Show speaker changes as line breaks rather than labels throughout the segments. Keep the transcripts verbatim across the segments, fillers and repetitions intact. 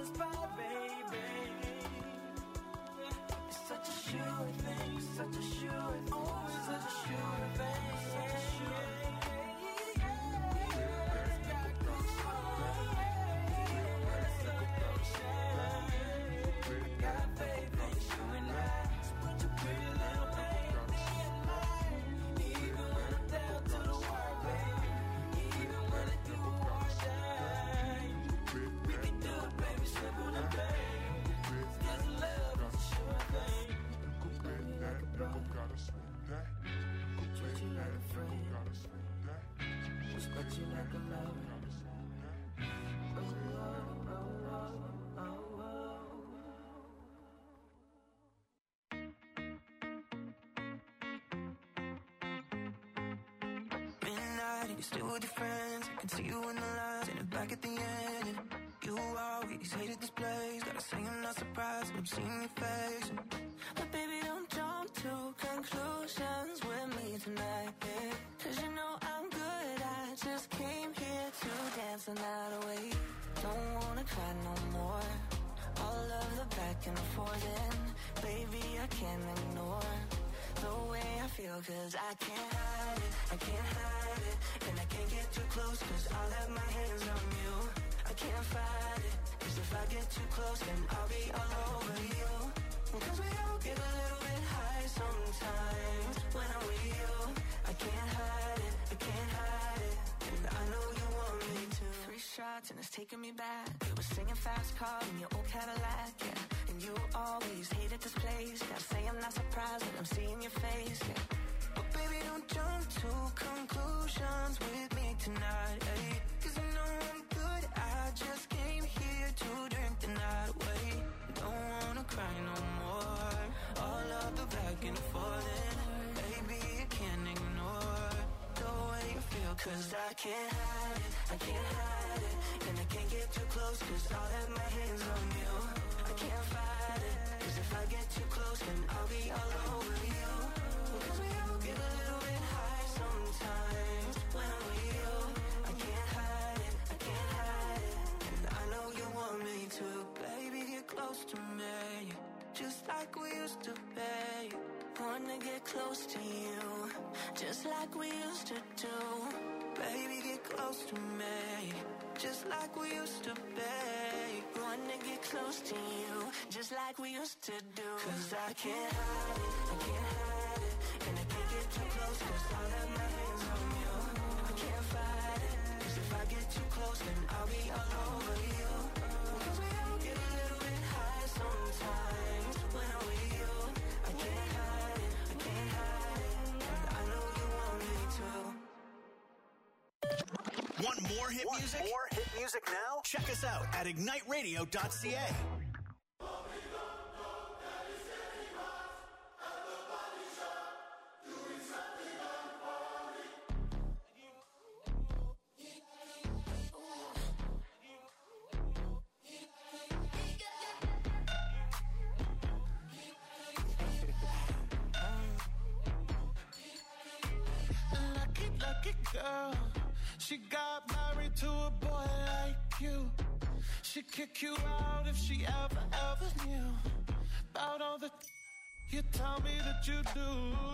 the spot, baby. It's such a sure thing, such a sure thing, oh, it's such a sure thing, such a sure thing.
Still with your friends, I can see you in the lines and back at the end. And you always hated this place. Gotta say I'm not surprised when I'm seeing your face. But baby, don't jump to conclusions with me tonight, yeah. Cause you know I'm good, I just came here to dance the night away. Don't wanna cry no more. All of the back and forth, and baby, I can't ignore the way I feel, cause I can't hide it, I can't hide it. And I can't get too close, cause I'll have my hands on you. I can't fight it, cause if I get too close, then I'll be all over you. Cause we all get a little bit high sometimes when I'm with you. I can't hide it, I can't hide it. And I know you want me to. Three shots and it's taking me back. We were singing fast car in your old Cadillac, yeah. And you always hated this place. Gotta say I'm not surprised when I'm seeing your face, yeah. But baby, don't jump to conclusions with me tonight, ay. Cause you know I'm good, I just came here to drink the night away. Don't wanna cry no more. All of the back and forth, and baby, I can't ignore the way you feel. Cause I can't hide it, I can't hide it. And I can't get too close, cause I'll have my hands on you. I can't fight it, cause if I get too close, then I'll be all over you. Cause we all get a little bit high sometimes when I'm with you. I can't hide it, I can't hide it. And I know you want me to. Baby, get close to me, just like we used to be. Wanna get close to you, just like we used to do. Baby, get close to me, just like we used to be. Wanna get close to you, just like we used to do. Cause I can't hide it, I can't hide it. And I can't get too close, cause I'll have my hands on you. I can't fight it, cause if I get too close, then I'll be all over you. Cause we all get a little bit high sometimes when I'm with you. I can't hide it, I can't hide it. And I know you want me to.
Want more hit
Want
music?
More hit music now?
Check us out at ignite radio dot c a.
Lucky, lucky girl. She got married to a boy like you. She'd kick you out if she ever, ever knew about all the you tell me that you do.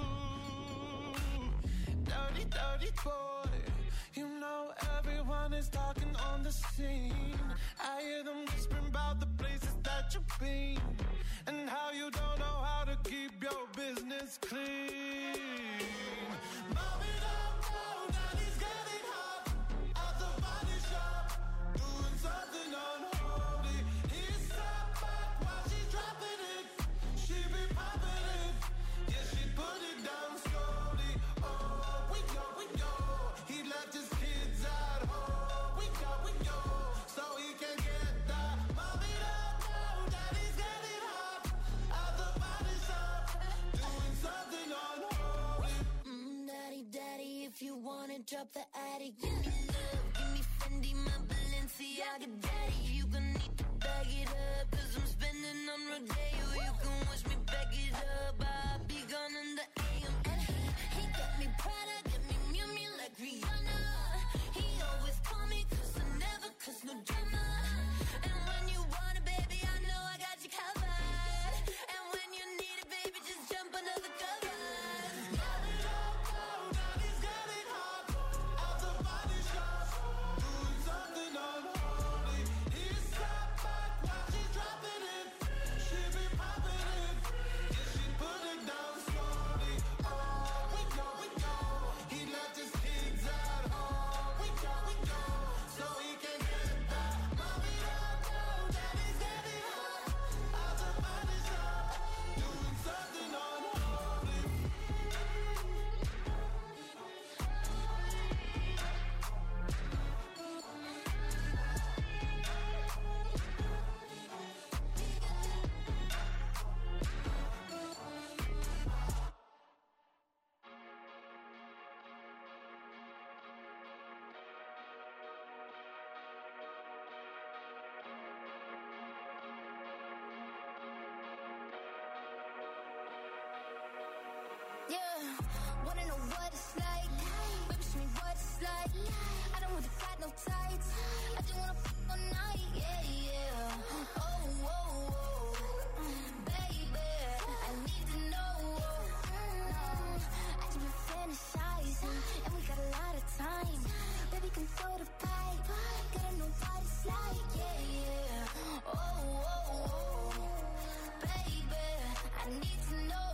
Dirty, dirty boy. You know everyone is talking on the scene. I hear them whispering about the places that you've been and how you don't know how to keep your business clean. Mommy, don't know that he's getting hot at the body shop, doing something unholy. He's sat back while she's dropping it. She be popping it, yeah, she put it down slowly. Oh, we know, we know, he left his kids at home. We know, we know, so he can get that. Mommy, don't know that he's getting hot at the body shop, doing something unholy.
Mm, daddy, daddy, if you wanna drop the attic, give me love, give me Fendi, my Balenciaga, daddy. You gonna need to bag it up, cause I'm spending on Rodeo. You can wish me back it up, I'll be gone in the A M. And he, he got me Prada, got me Miu Miu like Rihanna. He always call me cause I never cause no drama. And when you want it, Wanna know what it's like? Baby, show me what it's like. I don't really got no tights. I just wanna fuck all night, yeah, yeah. Oh, oh, oh, baby, I need to know. I just been fantasizing, and we got a lot of time. Baby, come throw the pipe. Gotta know what it's like, yeah, yeah. Oh, oh, oh, baby, I need to know.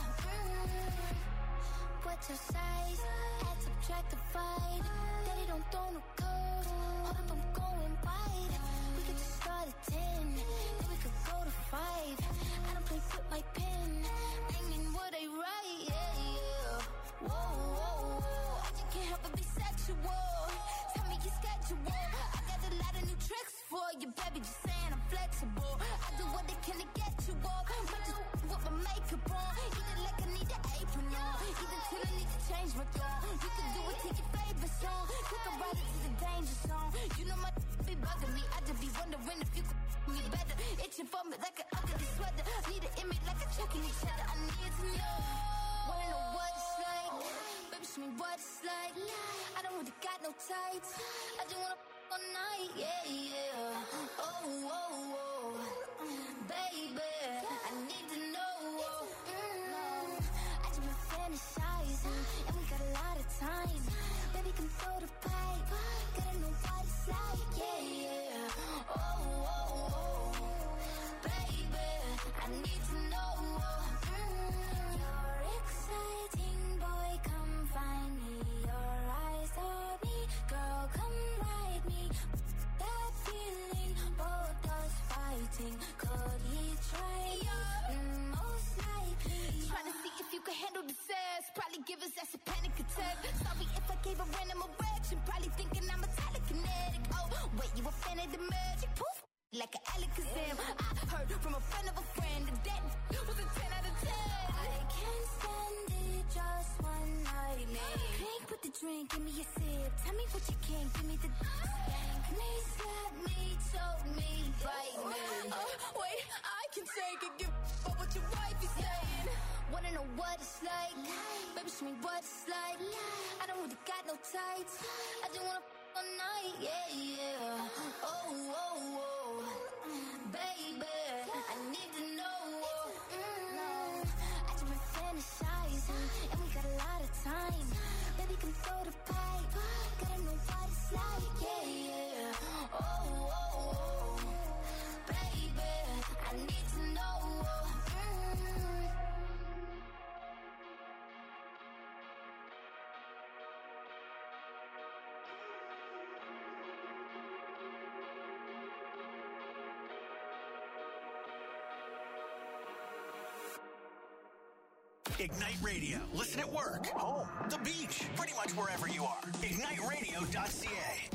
What's your size? Add, subtract, divide. Daddy don't throw no code. Hold up, I'm going wide. We could just start at ten, then we could go to five. I don't play with my pen. I mean what I write, yeah, yeah. Whoa, whoa, whoa. I just can't help but be sexual. Tell me your schedule. I got a lot of new tricks for you, baby. Just saying I'm flexible. I do what they can to get you off. Might just with my makeup on. Eat it like I need an apron on. Eat it till I need to change my thought. You can do it to your favorite song. Click a ride it to the danger zone. You know my be bugging me. I just be wondering if you could me better. Itching for me like an ugly sweater. Need an image like a chucking each other. I need to know. Wanna know what it's like? Baby, show me what it's like. I don't really got no tights. I just wanna fuck all night, yeah, yeah. Oh, oh, oh, baby, I need to know. Mm, I just been fantasizing, and we got a lot of time. Baby, come throw the pipe. Gotta know what it's like, yeah, yeah. Oh, oh, oh, baby, I need to know. Mm, you're exciting, boy, come find me. Your eyes on me, girl, come ride me. That feeling, both us fighting. Could he try you? Mm, most likely. Trying to see if you can handle the sass. Probably give us that's a panic attack. Sorry if I gave a random erection. Probably thinking I'm a telekinetic. Oh, wait, you a fan of the magic? Poof, like an Alakazam. I heard from a friend of a friend that that was a ten out of ten. I can't stand it, just one night, man. Drink with the drink, give me a sip. Tell me what you can, give me the spank me, slap me, choke me, bite me. Oh, wait, I can take it, give up what your wife is saying. Wanna know what it's like? Baby, show me what it's like. I don't really got no tights. I just wanna fuck all night, yeah, yeah. Oh, oh, oh, baby, I need to know. Mm, I just been fantasizing, and we got a lot of time. Baby, come throw the pipe. Gotta know what it's like, yeah, yeah. Oh, oh, oh, baby, I need to know. Mm.
Ignite Radio. Listen at work, home, the beach, pretty much wherever you are. ignite radio dot c a.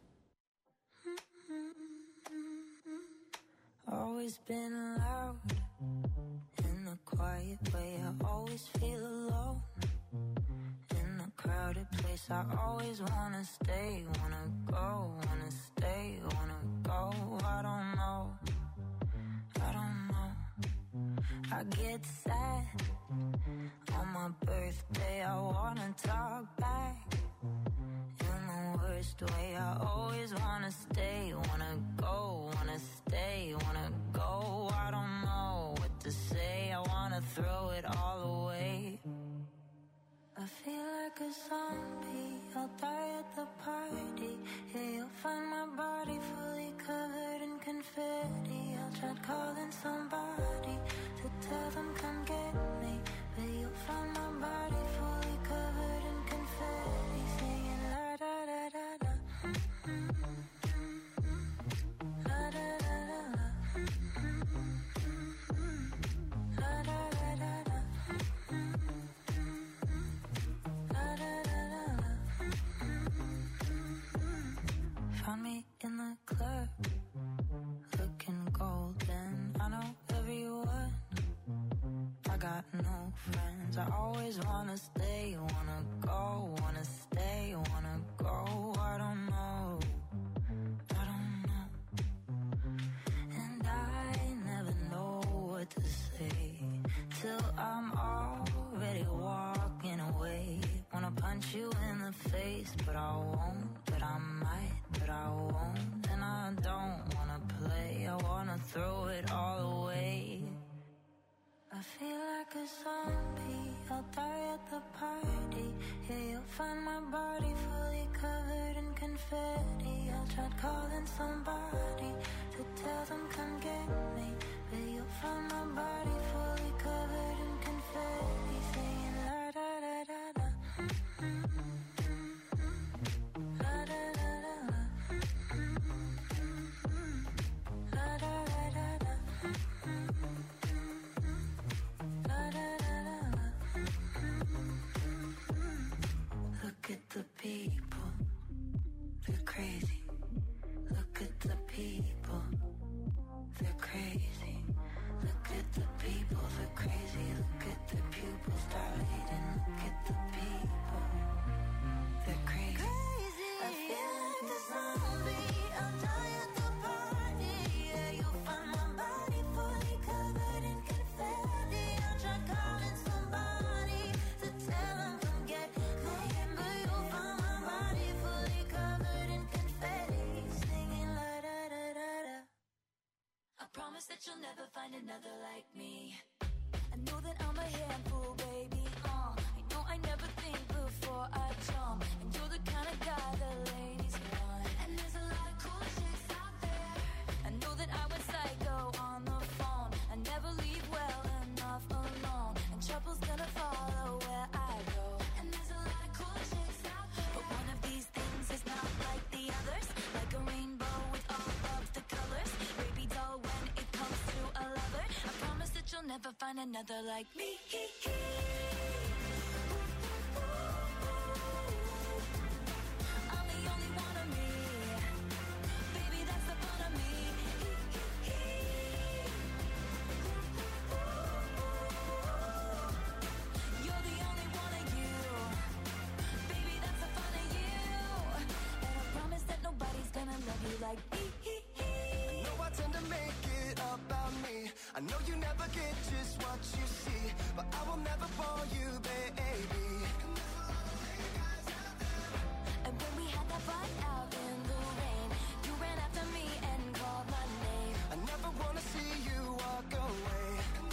Always been loud in a quiet way. I always feel alone in a crowded place. I always wanna stay, wanna go, wanna stay, wanna go. I don't know, I don't know. I get sad on my birthday. I wanna talk back in the worst way. I always wanna stay, wanna go, wanna stay, wanna go. I don't know what to say. I wanna throw it all away. I feel like a zombie. I'll die at the party. Yeah, you'll find my body fully covered in confetti. I'll try calling somebody to tell them come get me, but you'll find my body fully covered in confetti, singing la da da da da. La da da da da. La da da da da. La da da da da. but I won't. But I might, but I won't. And I don't wanna play, I wanna throw it all away. I feel like a zombie, I'll die at the party. Yeah, you'll find my body fully covered in confetti. I tried calling somebody to tell them come get me, but you'll find my body fully covered in confetti, singing la da da da da. La da da da da. La da da da da. La da da da da. Look at the people, they're crazy. Look at the people, they're crazy. Look at the people, they're crazy. Look at the pupils dilating. Look at the people, they're crazy. I feel like a zombie, I'll die at the party. Yeah, you'll find my body fully covered in confetti. I'll try calling somebody to tell them come get me, but you'll find my body fully covered in confetti, singing la da da da da. I promise that you'll never find another like me. I know that I'm a handful, baby. Uh, I know I never think before I jump, and you're the kind of guy the ladies want. And there's a lot of cool chicks out there. I know that I went psycho on the phone. I never leave well enough alone, and trouble's gonna follow where I go. And there's a lot of cool chicks out there, but one of these things is not like the others. Like a rainbow with all of the colors. Baby doll, when it comes to a lover, I promise that you'll never find another like me. I'm the only one of me. Baby, that's the fun of me. You're the only one of you. Baby, that's the fun of you. And I promise that nobody's gonna love you like me.
I know I tend to make it about me. I know you never get just what you see, but I will never bore you, baby.
And when we had that fight out in the rain, you ran after me and called my name.
I never wanna see you walk away,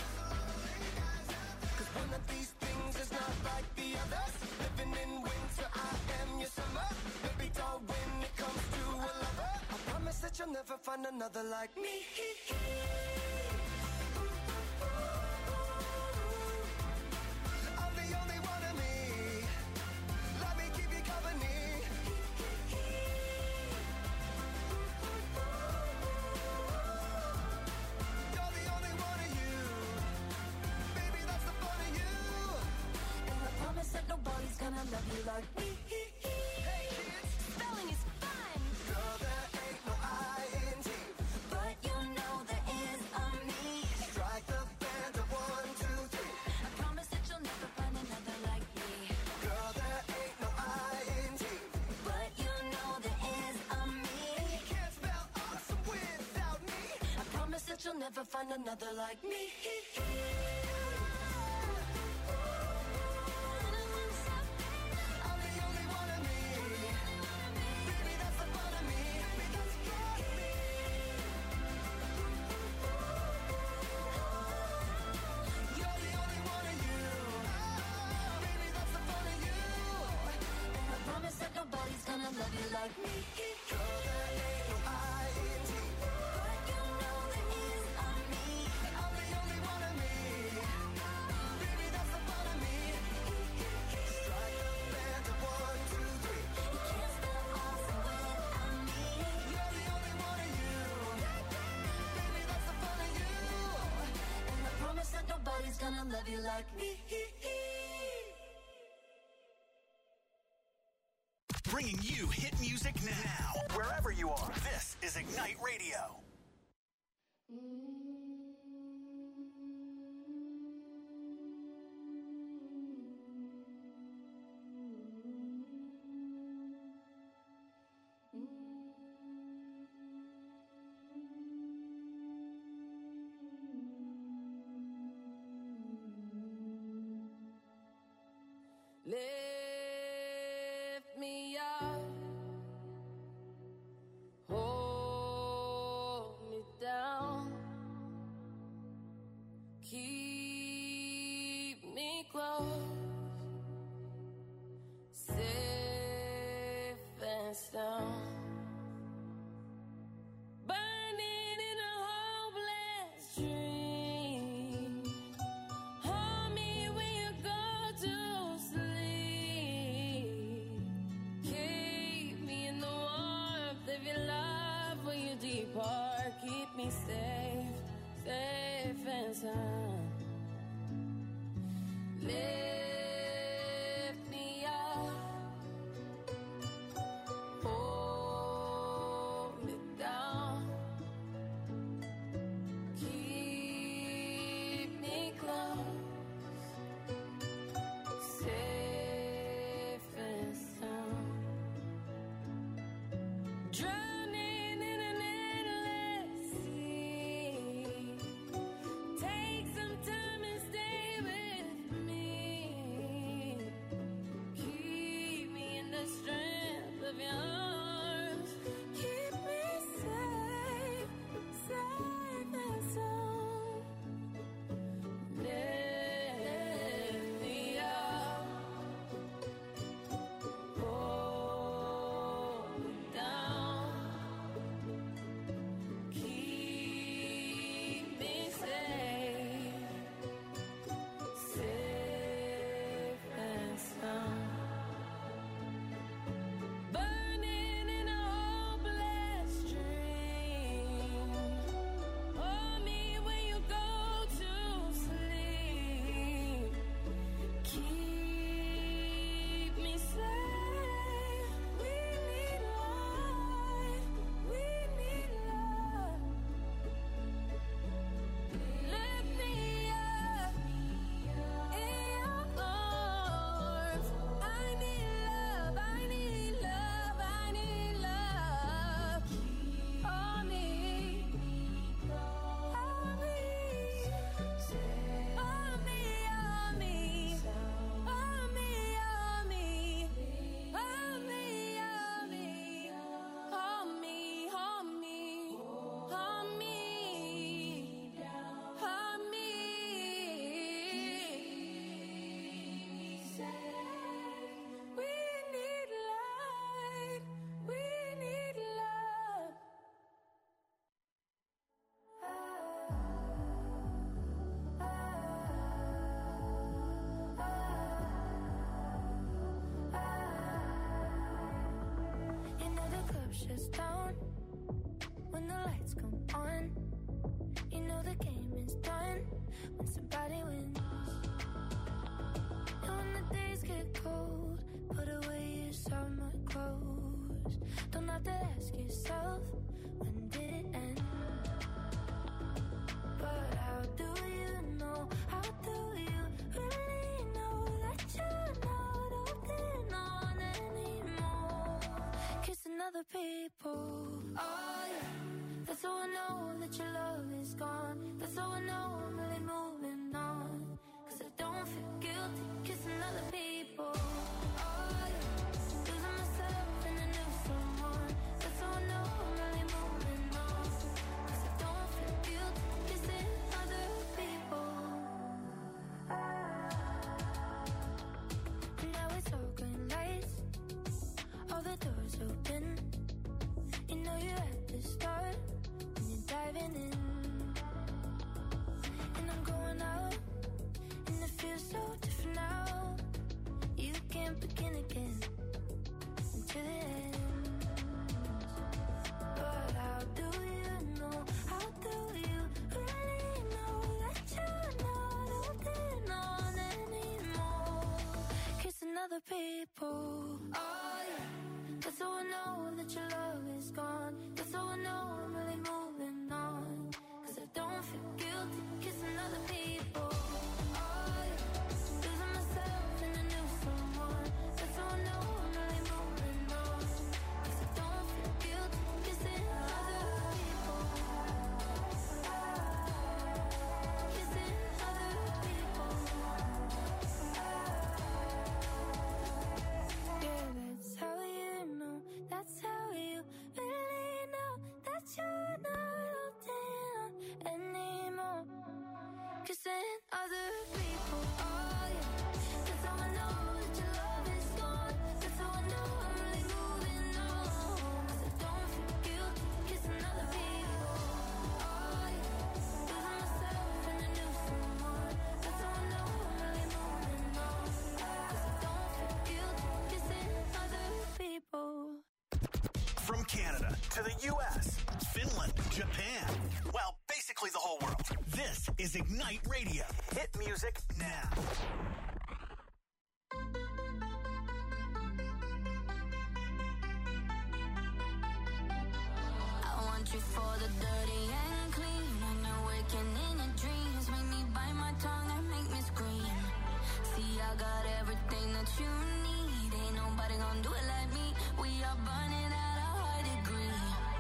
cause one of these things is not like the others. Living in winter, I am your summer. Baby doll, when it comes to a lover, I promise that you'll never find another like me. I'm the only one of me. Let me keep you company. You're the only one of you. Baby, that's the fun of you.
And I promise that nobody's gonna love you like me.
Hey kids,
Spelling is fun,
girl, there ain't no I N G.
but you know there is a me.
Strike the band of one, two, three.
I promise that you'll never find another like me.
Girl, there ain't no I N G.
But you know there is a me.
You can't spell awesome without me.
I promise that you'll never find another like me.
I'm the only one of me. Baby, that's the fun of me. Because you're me. You're the only one of you. Baby, that's the fun of you.
And I promise that nobody's gonna love you like me.
Girl, there ain't no I N G.
But you know there is a me.
I'm the only one of me. Baby, that's the fun of me. Strike the band of one, two, three.
You can't spell awesome without me.
You're the only one of you. Baby, that's the fun of you.
And I promise that nobody's gonna love you like me.
Bringing you hit music now, wherever you are. This is Ignite Radio.
Lift me up. fence down. Burning in a hopeless dream. Hold me when you go to sleep. Keep me in the warmth of your love when you depart. Keep me safe, safe and sound. Lift me up. Hold me down. Keep me close. Safe and sound. Drowning in an endless sea. Take some time and stay with me. Keep me in the strength of your arms. Keep me safe, safe and sound. Lift me up. Hold me down. Keep me safe, safe and sound. Burning in a hopeless dream. Hold me when you go to sleep. Keep me safe. We need life. We need love. Lift me up in your arms. I need love. I need love. I need love. Hold me. Hold me. Hold me. Hold me. Hold me. Hold me. Hold me. Hold me. Hold me. Hold me. Hold me. Hold me. We need light. We need love.
You know the club shuts down when the lights come on. You know the game is done when somebody wins. And when the days get cold, put away your summer clothes. Don't have to ask yourself, when did it end? But how do you know, how do you really know that you're not holding on anymore? Kissing other people. Oh yeah, that's how I know that your love is gone. That's how I know I'm really moving on. Cause I don't feel guilty kissing other people. Oh yeah, losing myself in a new someone. That's how I know I'm really moving on. Cause I don't feel guilty kissing other people. Now it's all green lights, all the doors open. You know you're at the start when you're diving in. And I'm going out, and it feels so different now. You can't begin again until the end. But how do you know, how do you really know that you're not holding on anymore? Kissing other people. Oh yeah, that's how I know that your love is gone. That's how I know I'm really moving on. Cause I don't feel guilty kissing other people. Oh yeah, losing myself in a new someone. That's how I know I'm really moving on.
From Canada to the U S, Finland, Japan, well, basically the whole world. This is Ignite Radio. Hit music now.
I want you for the dirty and clean. When you're waking in your dreams, make me bite my tongue and make me scream. See, I got everything that you need. Ain't nobody gonna do it like me. We are burning at a high degree.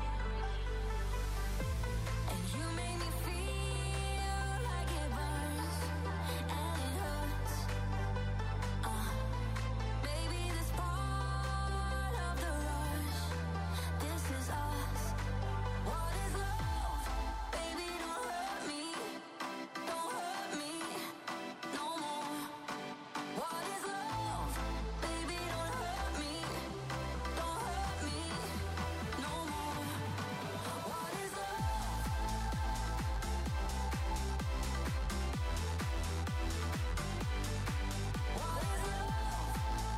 And you make me feel like it burns and it hurts. Uh, baby, this part of the rush. This is us. What is love? Baby, don't hurt me. Don't hurt me no more. What is love? Baby, don't hurt me. Don't hurt me no more. What is love? What is love?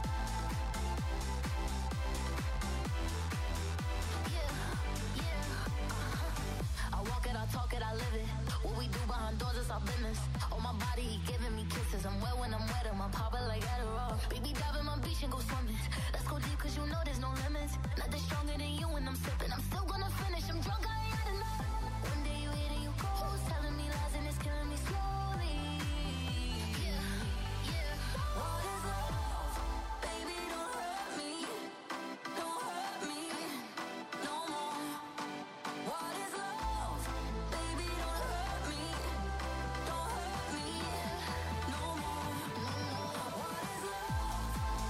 Yeah, yeah. Uh-huh. I walk it, I talk it, I live it. What we do behind doors is our business. On my body, he giving me kisses. I'm wet when I'm wet, I'm popping like Adderall. Baby, dive in my beach and go swimming. Let's go deep, cause you know there's no limits. Nothing stronger than you when I'm sipping. I'm still gonna finish, I'm drunk, I ain't had enough. One day you hit and you go, telling me lies and it's killing me slowly. Yeah, yeah. What is love? Baby, don't hurt me. Don't hurt me no more. What is love? Baby, don't hurt me. Don't hurt me no more. What is love?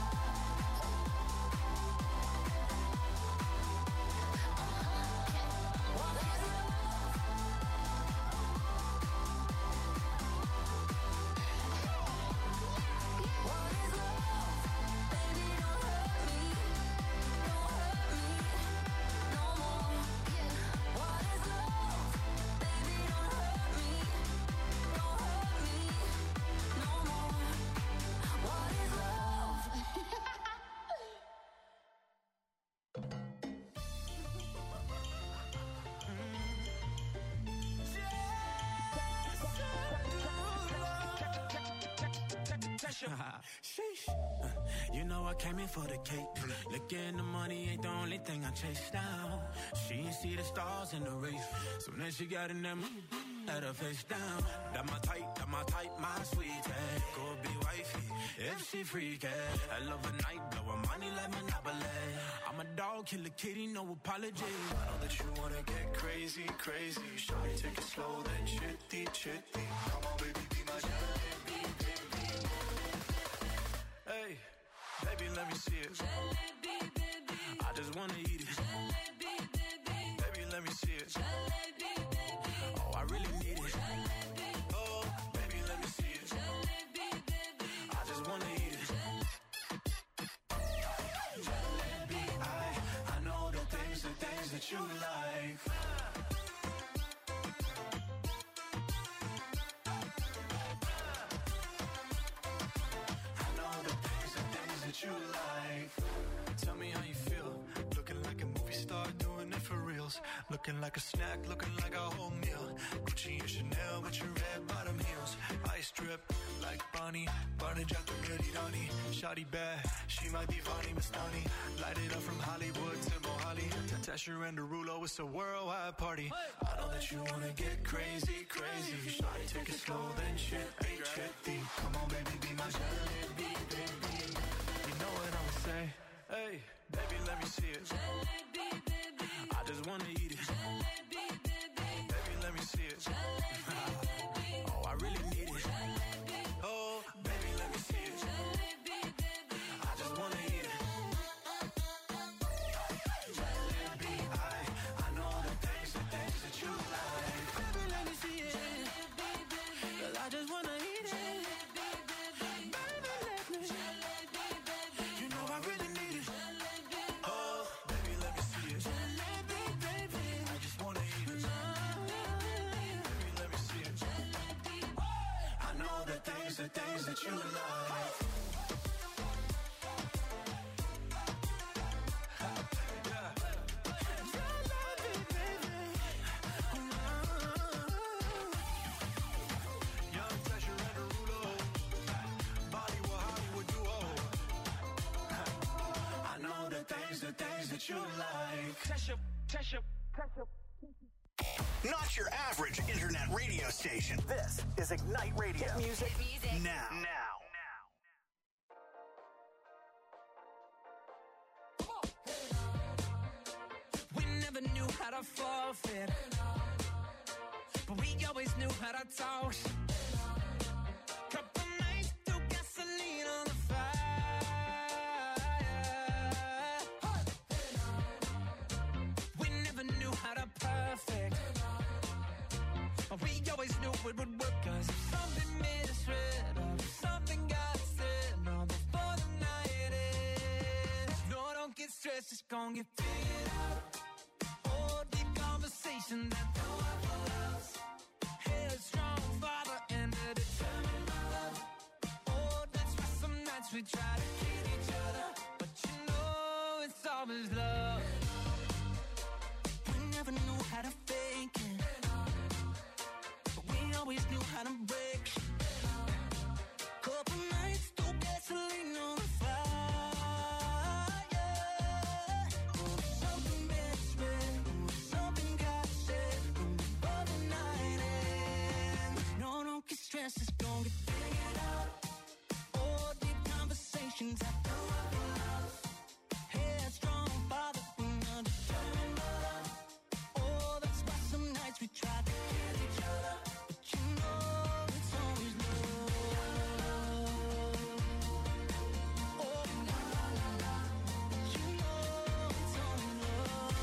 What is love? What is love? Baby, don't hurt me. Don't hurt me no more. What is love? Baby, don't hurt me. Don't hurt me no more. What is love?
Sheesh. Uh, You know I came in for the cake. Looking the money ain't the only thing I chase down. She ain't see the stars in the race. So then she got in that mood, had her face down. That my type, that my type, my sweetie. Go be wifey, if she freaky. I love a night, blow her money like Monopoly. I'm a dog, kill a kitty, no apology.
I know that you wanna get crazy, crazy. Shawty, take it slow, then chitty, chitty. Come on, baby, be my jalebi, baby.
Hey, baby, let me see it. I just wanna eat it. Baby, let me see it. Oh, I really need it. Oh, baby, let me see it. I just wanna eat it.
Jalebi, I, I know the things, the things that you like. I know the things, the things that you like.
Tell me how you feel.
Looking like a movie star, doing it for reals. Looking like a snack, looking like a whole meal. Gucci and Chanel with your red bottom heels. Ice drip like Bonnie, Barnage out the Dirty Donnie. Shawty bad, she might be Vani Mastani. Light it up from Hollywood to Mohali. Tasha and Derulo, it's a worldwide party. I know that you wanna get crazy, crazy. Shawty, take it slow, then chitty, chitty. Come on, baby, be my jalebi, baby.
You know what I'ma say? Hey, baby, let me see it. I just wanna eat it. Baby, let me see it. Oh, I really need it. Oh, baby, let me see it. I just wanna eat it.
Jalebi, I, I know the things, the things that you like.
Baby, let me see it. Girl, I just wanna eat it. Baby, let me. You know I really need it. Oh, baby, let me see it.
I just wanna eat it.
Baby, let me see it.
I know the things, the things that you like.
Yeah.
the things that you like.
Touch up, touch up, touch up.
Not your average internet radio station. This is Ignite Radio.
Hit music.
Now. Now.
We never knew how to forfeit, but we always knew how to toss. Couple nights threw gasoline on the fire. We never knew how to perfect, but we always knew it would work. Cause if something misread or if something got said, no, before the night ends. No, don't get stressed, it's gonna get figured out. Oh, deep conversation that no one loves. Headstrong father and a determined mother. Oh, that's why some nights we try to kid each other, but you know it's always love. We never knew how to fake it, but we always knew how to break it. Couple nights threw gasoline on the fire. Oh, something misread, oh, something got said before the night ends. No, don't get stressed, it's gonna get figured out. Oh, deep conversations I know I love. Headstrong father and a determined mother. Oh, that's why some nights we try to kill each other, but you know it's always love. Oh, la, la, la, la. But you know it's always love.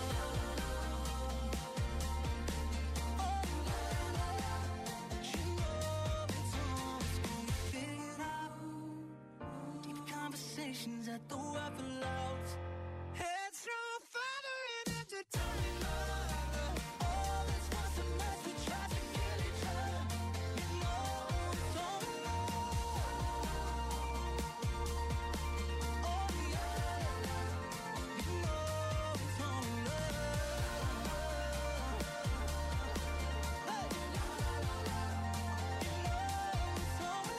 Oh, la, la, la. But you know it's always gonna get figured out. Deep conversations at the weapon loud. Headstrong father and a determined mother. Oh, that's why some nights we try to kill each other. You know it's only love. Oh, yeah. You know it's only love. Hey. You know it's only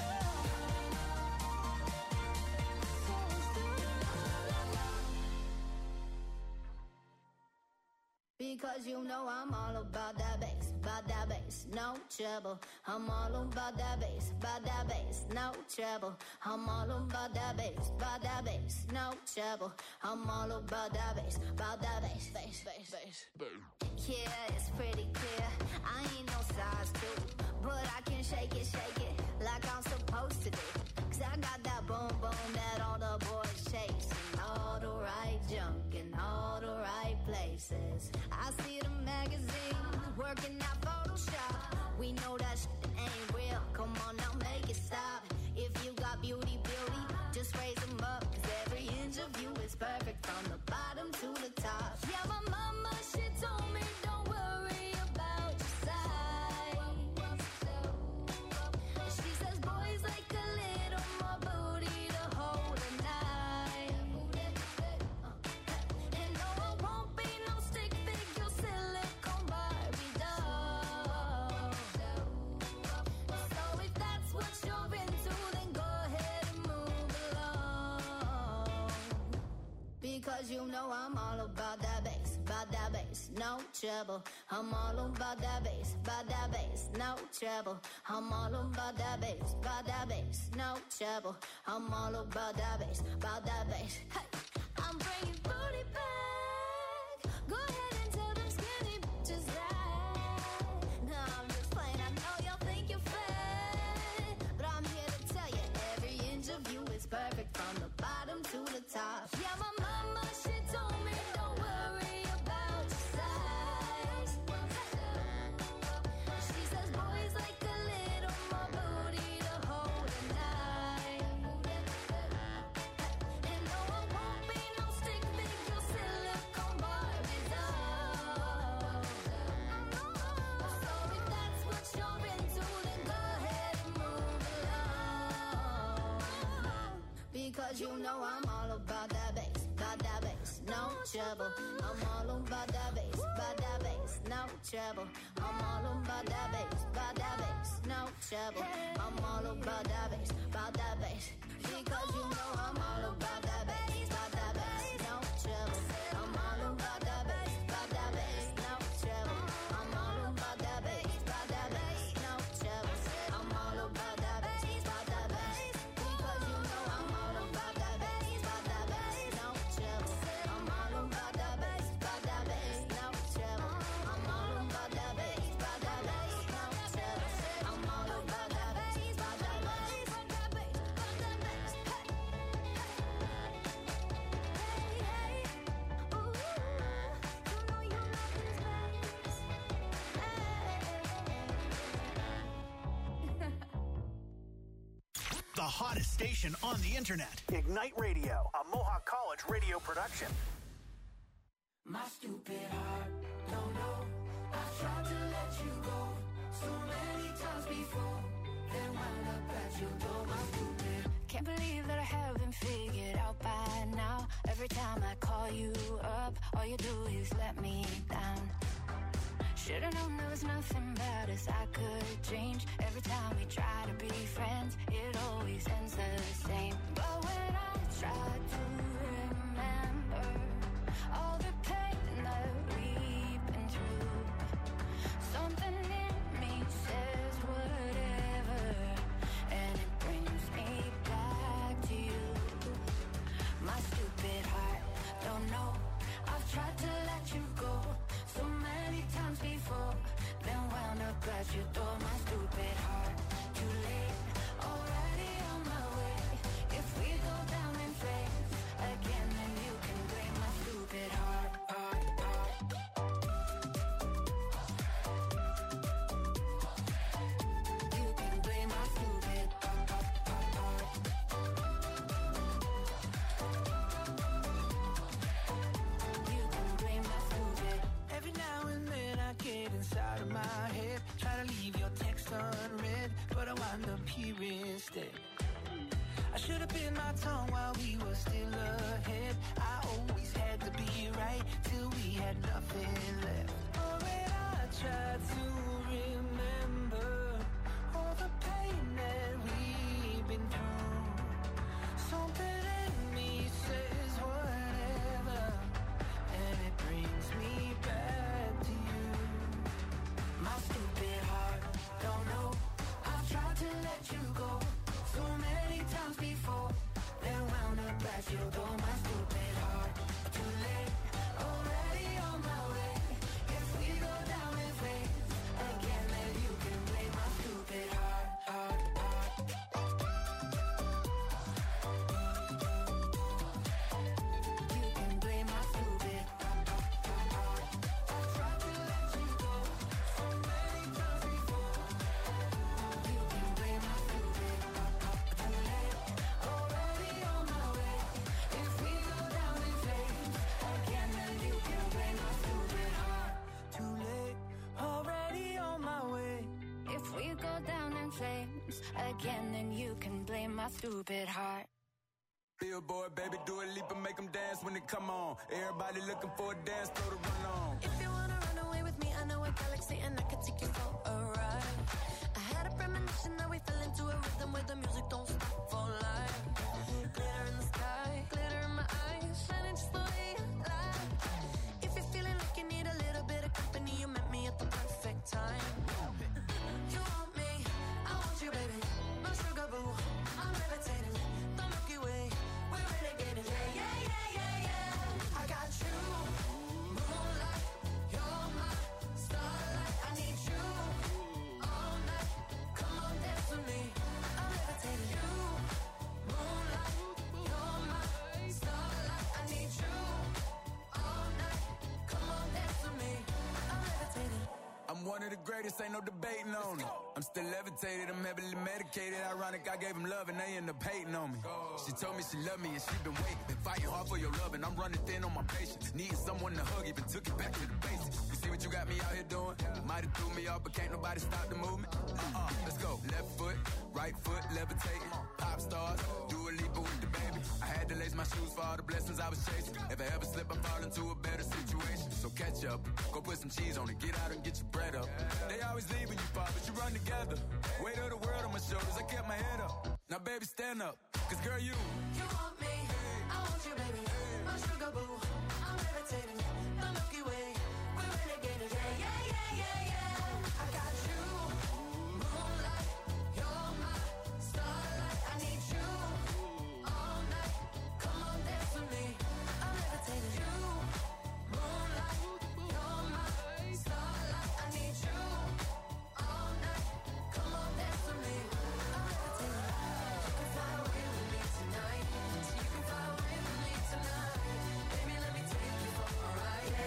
Because you know I'm all about that bass, about that bass, no trouble. I'm all about that bass, about that bass, no trouble. I'm all about that bass, about that bass, no trouble. I'm all about that bass, about that bass, bass, bass, bass. Yeah, it's pretty clear. I ain't no size two, but I can shake it, shake it like I'm supposed to do. Cause I got that boom boom that all the boys chase, and all the right junk in all the right places. I see the magazines working out Photoshop. We know that shit ain't real. Come on now, make it stop. If you got beauty, beauty, just raise them up. Cause every inch of you is perfect from the bottom to the top. Yeah, my mama, she told me don't worry about your size. She says boys like a little more booty to hold at night. And no, I won't be no stick figure silicone Barbie doll. So if that's what you're into, then go ahead and move along. Because you know I'm all about that bass, about that bass, no trouble. I'm all about that bass, about that bass, no trouble. I'm all about that bass, about that bass, no trouble. I'm all about that bass, about that bass. Hey, I'm bringing booty back. Go ahead and tell them skinny bitches that. No, I'm just playing. I know y'all think you're fat, but I'm here to tell you every inch of you is perfect from the bottom to the top. Yeah, my mama, she told me don't worry about your size. She says boys like a little more booty to hold at night. And no, I won't be no stick figure silicone Barbie doll. So if that's what you're into, then go ahead and move along. Because you know I'm all about that bass, about that bass, no trouble. I'm all about that bass, about that bass, no trouble. I'm all about that bass, about that bass, no trouble. I'm all about that bass, about that bass. Because you know I'm all about that bass, about that bass, no trouble.
hottest station on the internet. Ignite Radio, a Mohawk College radio production.
My stupid heart, don't know. I've tried to let you go so many times before. Then wound up at your door, my stupid.
Can't believe that I haven't figured out by now. Every time I call you up, all you do is let me down. Should've known there was nothing about us I could change. Every time we try to be friends, it always ends the same. But when I try to remember all the pain that we've been through, something in me says whatever, and it brings me back to you. My stupid heart, don't know. I've tried to let you go so many times before, then wound up at your door. My stupid heart, too late, already on my way. If we go down in flames again, then you can blame my stupid heart, heart, heart. You can blame my stupid heart, heart, heart. You can blame my stupid.
Every now and then I get inside of my head, try to leave your text unread, but I wind up here instead. I should have bit my tongue while we were still ahead. I always had to be right till we had nothing left. Oh, when I tried to remember all the pain that we've been through, something in me says whatever, and it brings me back to you. My stupid heart, don't know. I've tried to let you go so many times before, then wound up at your door. My stupid heart, too late, already on my way. If we go down in flames again, then you can blame my stupid heart, heart, heart. You can blame my stupid heart, heart, heart. I've tried to let you go so many times before. You can blame my stupid heart, heart. Too late, already on my way. If we go down in flames again, then you can blame my stupid heart. Too late, already on my way.
If we go down in flames again, then you can blame my stupid heart.
Billboard, baby, do a leap and make them dance when they come on. Everybody looking for a dance, throw the run on.
If you wanna run away with me, I know a galaxy and I can take you for a ride. I had a premonition that we fell into a rhythm where the music don't stop for life. Glitter in the sky, glitter in my eyes, shining just the way you like. If you're feeling like you need a little bit of company, you met me at the perfect time. You want me, I want you, baby. My sugar boo, I'm levitating. The Milky Way, we're renegading. Yeah, yeah, yeah, yeah, yeah. I got you, moonlight. You're my starlight. I need you all night. Come on, dance with me. I'm levitating. You, moonlight. You're my starlight. I need you all night. Come on, dance with me. I'm levitating.
I'm one of the greatest, ain't no debating on it. I'm still levitated, I'm heavily medicated. Ironic, I gave him love and they end up hating on me. She told me she loved me and she been waiting. Been fighting hard for your love and I'm running thin on my patience. Needing someone to hug, even took it back to the basics. You see what you got me out here doing? Might have threw me off, but can't nobody stop the movement. Uh-uh, let's go. Left foot, right foot, levitating. Pop stars, do a leap with the baby. I had to lace my shoes for all the blessings I was chasing. If I ever slip, I fall into a better situation. So catch up, go put some cheese on it, get out and get your bread up. They always leave when you fall, but you run together. Weight of the world on my shoulders, I kept my head up. Now baby, stand up, cause girl, you
You want me, I want you, baby. My sugar boo, I'm levitating. The Milky Way, we're renegading. Yeah, yeah, yeah, yeah, yeah. I got you, moonlight. You're my starlight. I need you all night. Come on, dance with me. I'm levitating. You, moonlight. You're my starlight. I need you all night. Come on, dance with me. I'm levitating. You can fly away with me tonight. So you can fly away with me tonight. Baby, let me take you for a ride. Yeah,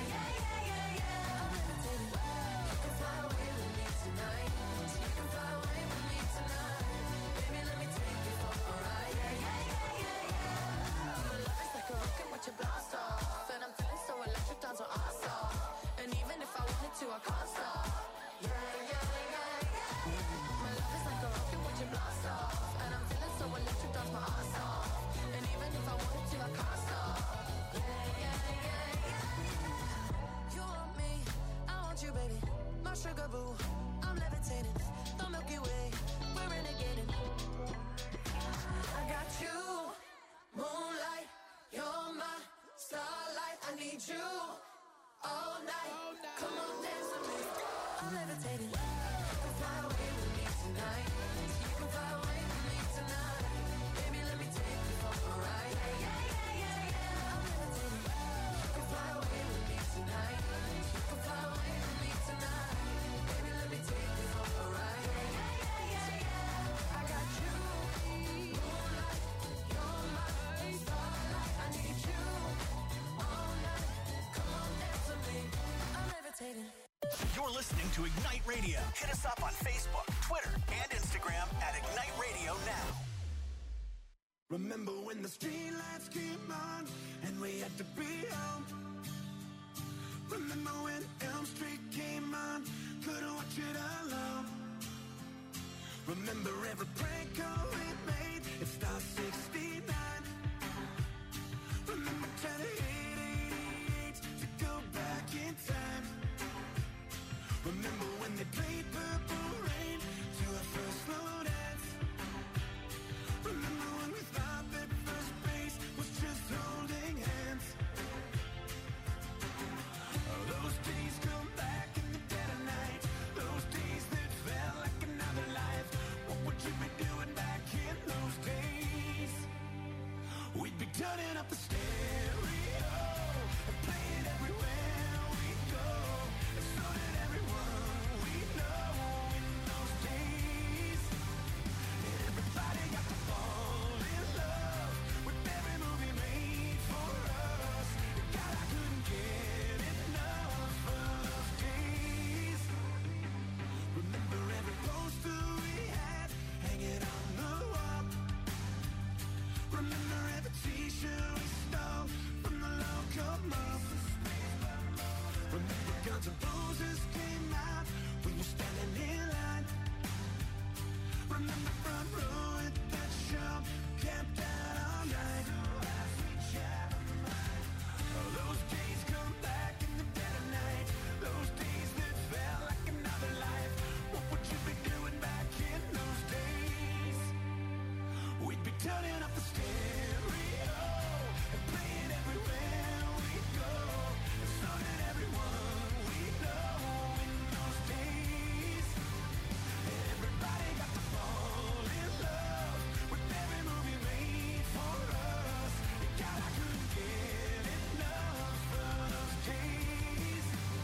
you all night. Come on, dance with me. I'm levitating. You can fly away with me tonight. You can fly away with me tonight. Baby, let me take you for a ride. Yeah, yeah, yeah, yeah, yeah. I'm levitating. You can fly away with me tonight. You can fly away with me tonight. Baby, let me take you for a ride. Yeah, yeah, yeah, yeah. I got you, moonlight. You're my starlight. I need you all night. Come on, dance with me. I'm levitating.
You're listening to Ignite Radio. Hit us up on Facebook, Twitter, and Instagram at Ignite Radio Now.
Remember when the street lights came on and we had to be home? Remember when Elm Street came on, couldn't watch it alone? Remember every prank call we made, it Star sixty-nine. Remember trying to hit eighty-eight to go back in time. Remember when they played Purple Rain to our first slow dance? Remember when we thought that first base was just holding hands? Oh, those days come back in the dead of night. Those days that felt like another life. What would you be doing back in those days? We'd be turning up the stereo and playing everywhere we go. And so did everyone we know in those days. And everybody got to fall in love with every movie made for us. God, I couldn't get enough of those days. Remember every poster we had hanging on the wall. Remember every t-shirt we stole from the local mall. Remember Guns N' Roses came out, we were standing in line. Remember front row at that show, camped out all night. Oh, those days come back in the dead of night. Those days that felt like another life. What would you be doing back in those days? We'd be turning up the stereo and playing everywhere we go. And so did everyone we know in those days. And everybody got to fall in love with every movie made for us. And God, I couldn't get enough of those days.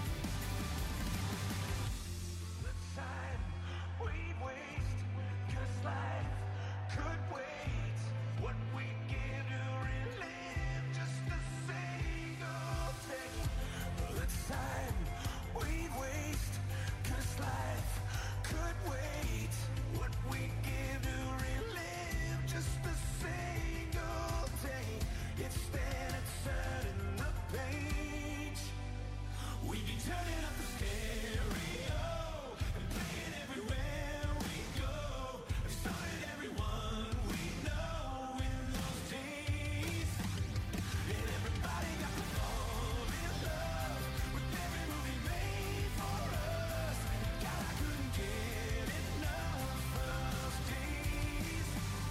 The time we'd waste, 'cause life could wait. What we'd give to relive just a single day. The time we'd waste, 'cause life could wait. What we'd give to relive just a single day. Instead of turning the page, we'd be turning up the stereo and playing everywhere we go. And so did everyone we know in those days. And everybody got to fall in love with every movie made for us. God, I couldn't get enough of those days.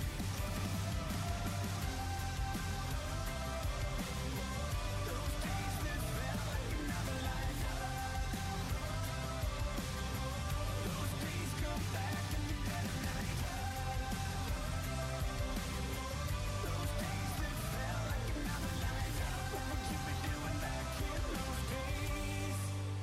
Those days that felt like another life. Those days come back in the dead of night. Those days that felt like another life. What would you be doing back in those days?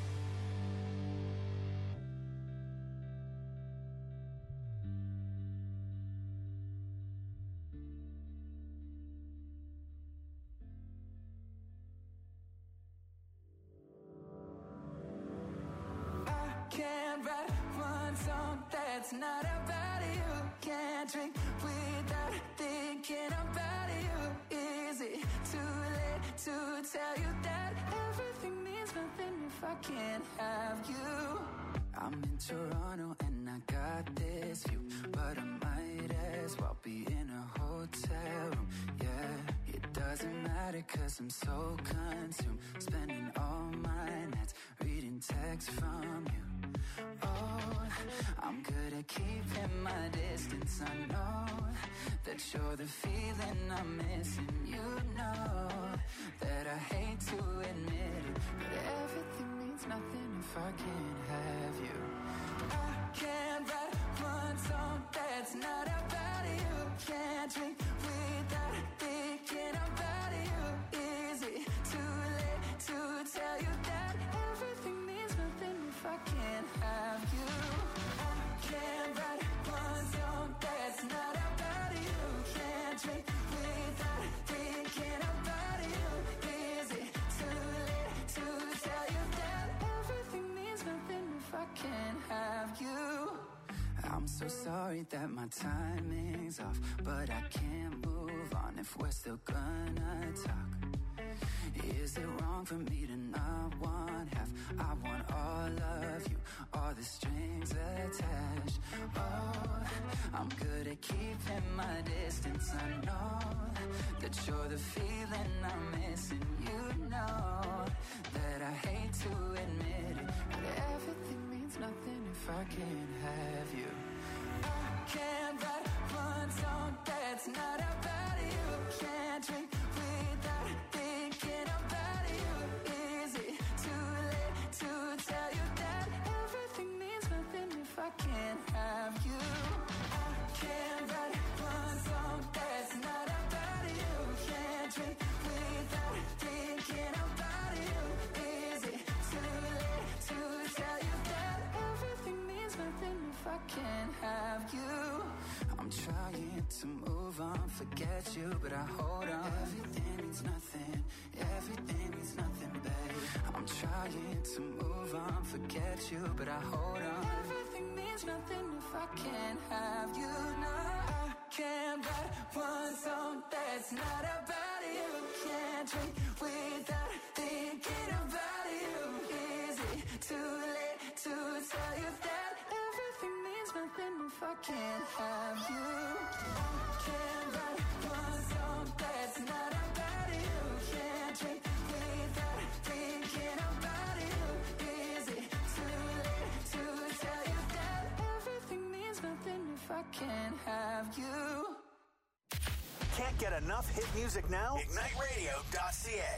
I can't write one song that's not about you. Can't drink without thinking about you. Is it too late to tell you that everything means nothing if I can't have you? I'm in Toronto and I got this view, but I might as well be in a hotel room. Yeah, it doesn't matter 'cause I'm so consumed, spending all my nights reading texts from you. Oh, I
I'm good at keeping my distance. I know that you're the feeling I'm missing. You know that I hate to admit it, but everything means nothing if I can't have you. I can't write one song that's not about you. Can't drink without thinking about you. Is it too late to tell you that everything means nothing if I can't have you? I can't write one song that's not about you. Can't drink without thinking about you. Is it too late to tell you that everything means nothing if I can't have you? I'm so sorry that my timing's off, but I can't move on if we're still gonna talk. Is it wrong for me to not want half? I want all of you, all the strings attached. Oh, I'm good at keeping my distance. I know that you're the feeling I'm missing. You know that I hate to admit it, but everything means nothing if I can't have you. I can't write one song that's not about you. Can't drink without thinking about you. Is it too late to tell you that everything means nothing if I can't have you? I can't write one song that's not about you. Can't drink without thinking about you. Is it too late to tell you that everything means nothing if I can't have you? I'm trying to move on, forget you, but I hold on. Everything means nothing, everything means nothing, babe. I'm trying to move on, forget you, but I hold on. Everything means nothing if I can't have you. No, I can't write one song that's not about you. Can't drink without thinking about you. Is it too late to tell you that everything means nothing if I can't have you? I can't write one song that's not about you. Can't drink without thinking about you. Is it too late to tell you that everything means nothing if I can't have you?
Can't get enough hit music now? Ignite Radio dot C A.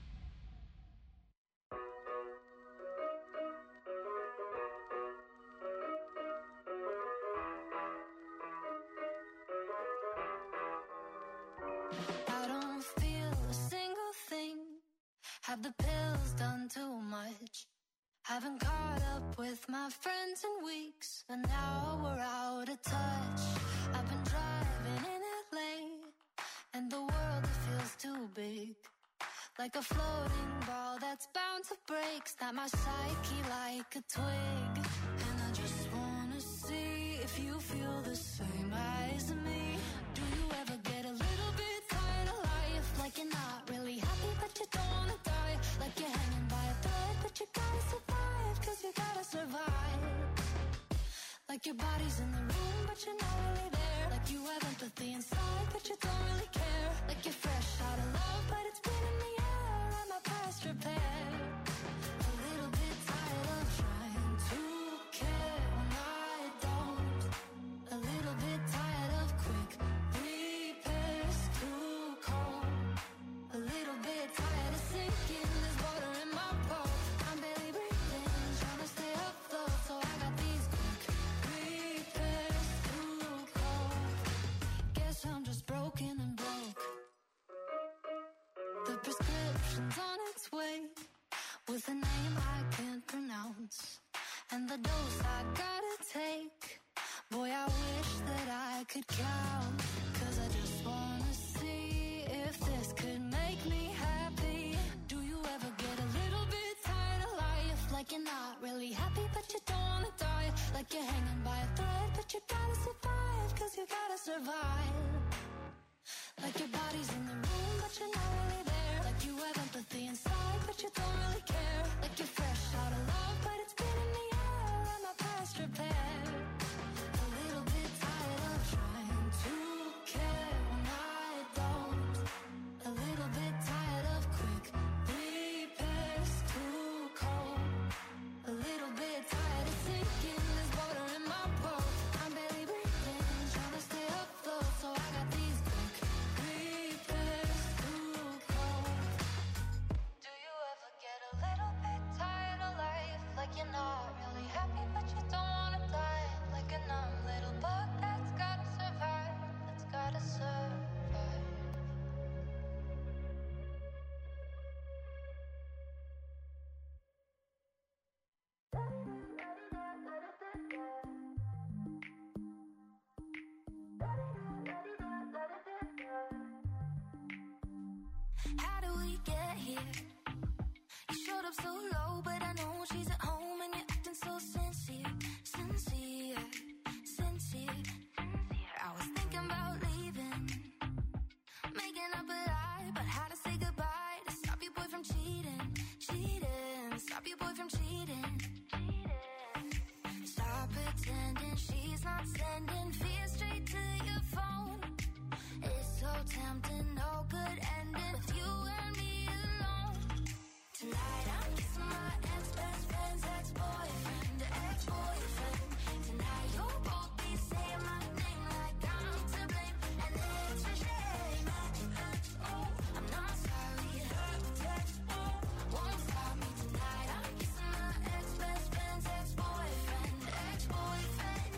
I don't feel a single thing. Have the pills done too much? Haven't caught up with my friends in weeks, and now we're out of touch. I've been driving in L A, and the world, it feels too big. Like a floating ball that's bound to break. Snap my psyche like a twig. And I just wanna see if you feel the same as me. Do you ever get a little bit tired of life? Like you're not really happy but you don't wanna die. Like you're hanging by a thread but you gotta survive, cause you gotta survive. Like your body's in the room but you're not really there. Like you have empathy inside but you don't really care. Like you're fresh out of love but it's been in the air and my past repair. A little bit tired of trying to care when I don't. A little bit tired of quick repairs too cold. A little bit tired of sinking, there's water in my boat. I'm barely breathing, trying to stay afloat. So I got these quick repairs too cold. Guess I'm just broken and broke. The prescription's on its way, with a name I can't pronounce, and the dose I gotta take. Boy, I wish that I could count, cause I just wanna see if this could make me happy. Do you ever get a little bit tired of life? Like you're not really happy but you don't wanna die. Like you're hanging by a thread but you gotta survive, cause you gotta survive. Like your body's in the room but you're not really there. Like you have empathy inside but you don't really care. Like you're fresh out of love but it's been in the air and my past repair. A little bit tired of trying to care when I don't. A little bit tired of quick repairs too cold. A little bit tired of sinking, there's water in my boat. you're not really happy, but you don't wanna die. Like a numb little bug that's gotta survive, that's gotta survive.
How do we get here? You showed up so low, but I know she's at home and you're acting so sincere, sincere, sincere. I was thinking about leaving, making up a lie about how to say goodbye, to stop your boy from cheating, cheating, stop your boy from cheating. Stop pretending she's not sending fear straight to your phone. It's so tempting, no good ending with you and me alone. Tonight I'm kissing my ex-best friend's ex-boyfriend, ex-boyfriend. Tonight you'll both be saying my name like I'm to blame, and it's a shame. I'm not sorry, won't stop me tonight. I'm kissing my ex-best friend's ex-boyfriend, ex-boyfriend.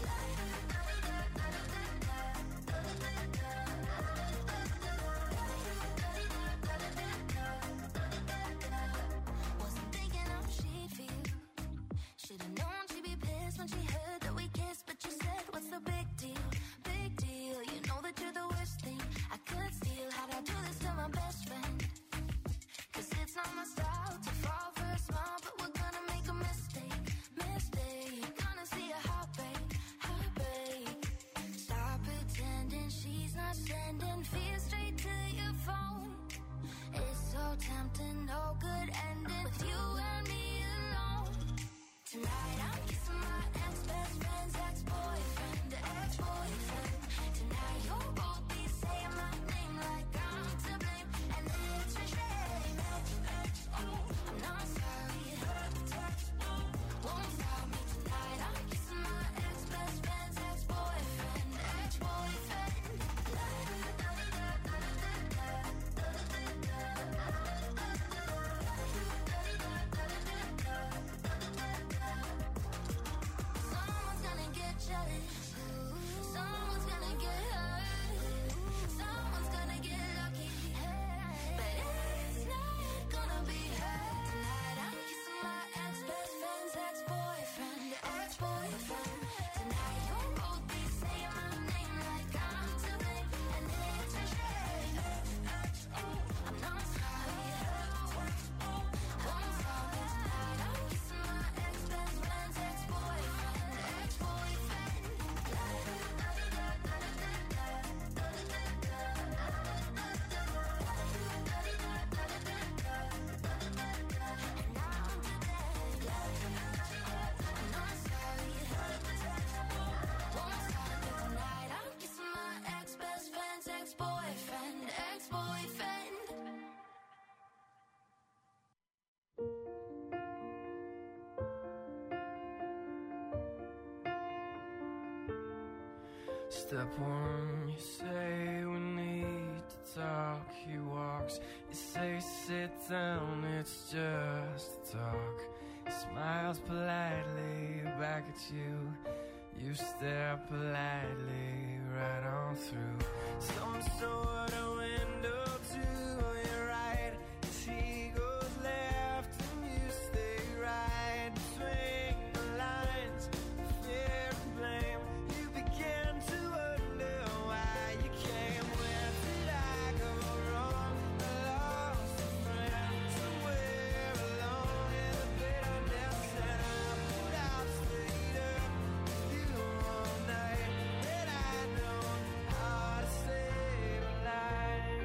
Wasn't thinking how she'd feel. Should've known she'd be pissed when she heard that we kissed, but you said, what's the big deal? Big deal. You know that you're the worst thing I could steal. How'd I do this to my best friend? Cause it's not my style to fall for a smile, but we're gonna make a mistake, mistake. Gonna see a heartbreak, heartbreak. Stop pretending she's not sending fear straight to your phone. It's so tempting, no good ending with you and me alone. Tonight I'm kissing my ex-best friend's ex-boyfriend, ex-boyfriend. Tonight you'll both be saying my name like I'm to blame, and it's a shame. I'm not sorry, won't stop me tonight. I'm kissing my ex-best friend's ex-boyfriend, ex-boyfriend. Someone's gonna get jealous, someone's gonna get hurt, someone's gonna get lucky, but it's not gonna be her. Tonight I'm kissing my ex-best friend's ex-boyfriend, ex-boyfriend. Tonight you'll both be saying my name like I'm to blame, and it's a shame. I'm not sorry, won't stop me tonight. I'm kissing my ex-best friend's ex-boyfriend, ex-boyfriend. And now I'm to blame. I'm not sorry, won't stop me tonight. I'm kissing my ex-best friend's ex-boyfriend, ex-boyfriend.
Step one, you say we need to talk. He walks, you say sit down, it's just a talk. He smiles politely back at you. You stare politely right on through some sort of window to your right. As he goes left and you stay right between the lines of fear and blame. You begin to wonder why you came. Where did I go wrong? I lost a friend somewhere alone in the bitterness, and I put out stayed up with you all night. And I know how to save a life.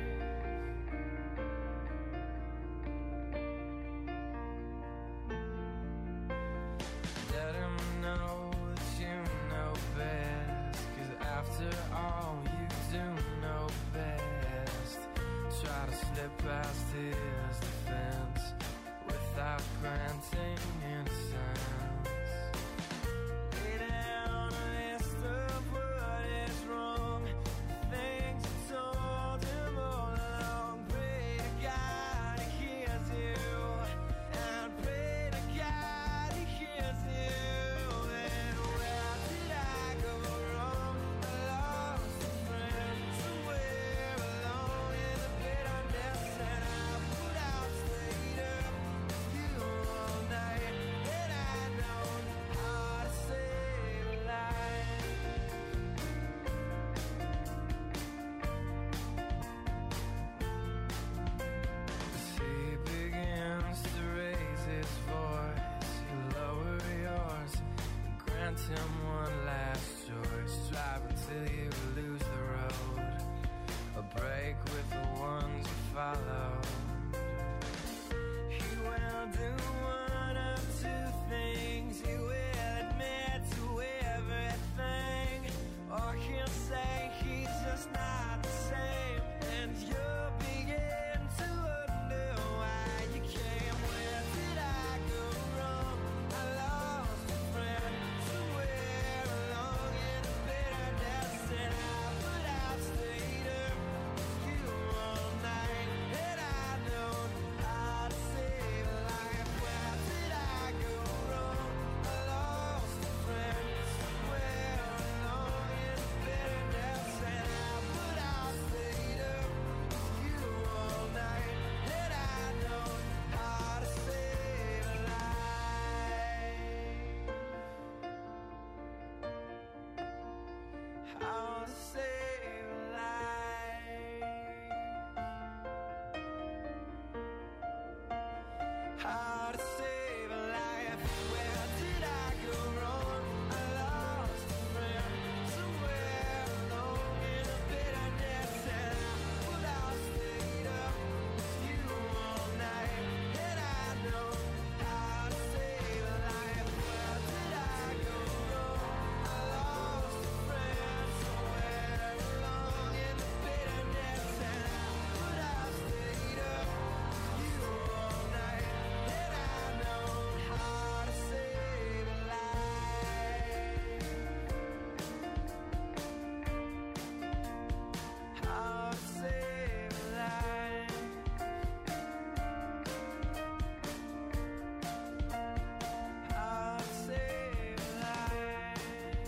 Let him know that you know best, 'cause after all you do know best. Try to slip past his defense without granting innocence. Lay down a list of what is wrong, things you told him all along. Pray to God he hears you, and pray to God he lent him one last choice. Drive until you lose the road. A break with the ones you follow. He will do one of two things. He will admit to everything, or he'll say he's just not the same. And you'll begin to wonder why you came. Where did I go wrong? I lost a friend somewhere along in a bitterness, and I put out stayed up with you all night. And I know how to save a life. Where did I go wrong? I lost a friend somewhere along in a bitterness, and I put out stayed up with you all night. And I know how to save a life. How to save a life. How to save a life. Where did I go wrong? I lost a friend somewhere along in a bitterness, and I put out stayed up with you all night. And I know how to save a life. Where did I go wrong? I lost a friend somewhere along in the bitterness, and I put out stayed up with you all night. And I know how to save a life. How to save a life. How to save a life.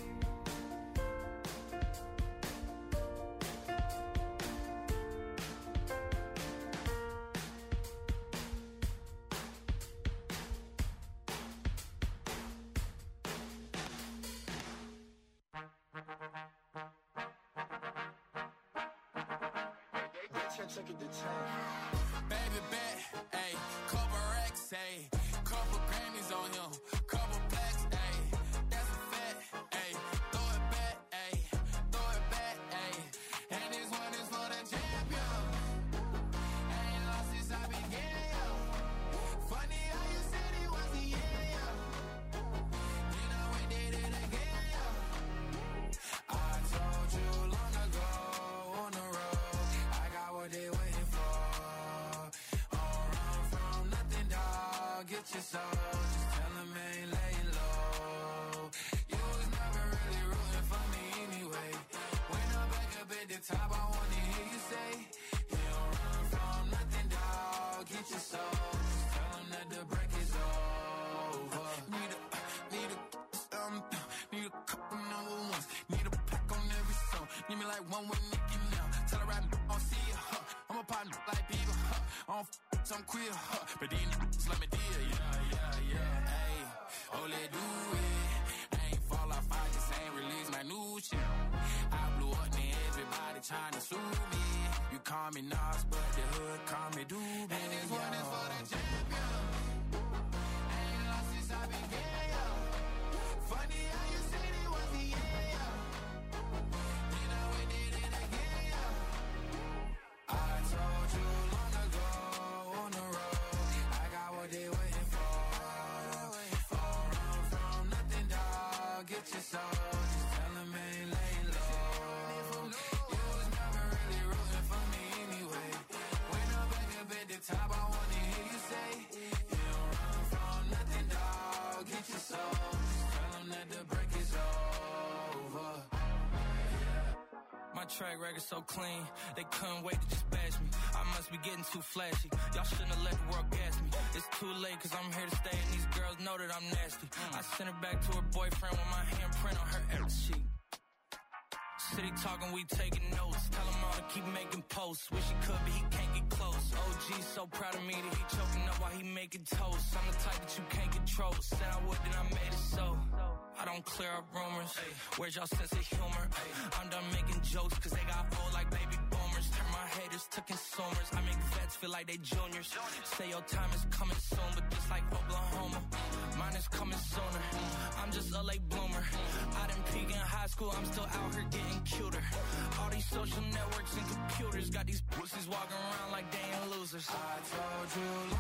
Baby bet, ayy, couple racks, ayy, couple Grammys on him, couple blacks, ayy, that's a fact, ayy, throw it back, ayy, throw it back, ayy, and this one is for the champion. Ain't lost since I began. Funny how you said it was the end. You know we did it again. I told you long ago on the road, I got what they waiting for. Don't run from nothing, dog. Get your soul. Just tell them ain't laying low. You was never really rooting for me anyway. When I'm back up at the top, I wanna hear you say, you don't run from nothing, dog. Get your soul. Just tell them that the break is over. Need a, need a, um, need a couple number ones. Need a pack on every song. Need me like one with Nicki now. Tell her I don't see ya, huh. I'm a partner like people, huh. I don't f- some queer, huh. But these niggas let me deal, yeah, yeah, yeah. Ayy, oh, let do it. I ain't fall off, I just ain't release my new shit. I blew up, and everybody trying to sue me. You call me Nas, but the hood call me Doobie. And this one is for the champion. Ain't lost since I began. Funny how you said it was the end. You know we did it again. I told you long ago on the road, I got what they waiting for. Don't run from nothing, dog. Get your soul. Just tell them ain't laying low. You was never really rooting for me anyway. When I'm back up at the top, I wanna hear you say, you don't run from nothing, dog. Get your soul. Just tell them that the break is over.
My track record so clean, they couldn't wait to just bash me. I must be getting too flashy. Y'all shouldn't have let the world gas me. It's too late cause I'm here to stay and these girls know that I'm nasty. I sent her back to her boyfriend with my handprint on her every sheet. City talking, we taking notes. Tell him all to keep making posts. Wish he could, but he can't get close. O G so proud of me that he choking up while he make making toast. I'm the type that you can't control. Said I would, then I made it so. I don't clear up rumors. Where's y'all sense of humor? I'm done making jokes cause they got old like baby boomers. Turn my haters to consumers. I make vets feel like they juniors. Say your time is coming soon, but just like Oklahoma, mine is coming sooner. I'm just a late bloomer. I didn't peak in high school, I'm still out here getting cuter. All these social networks and computers got these pussies walking around like they ain't losers. I told you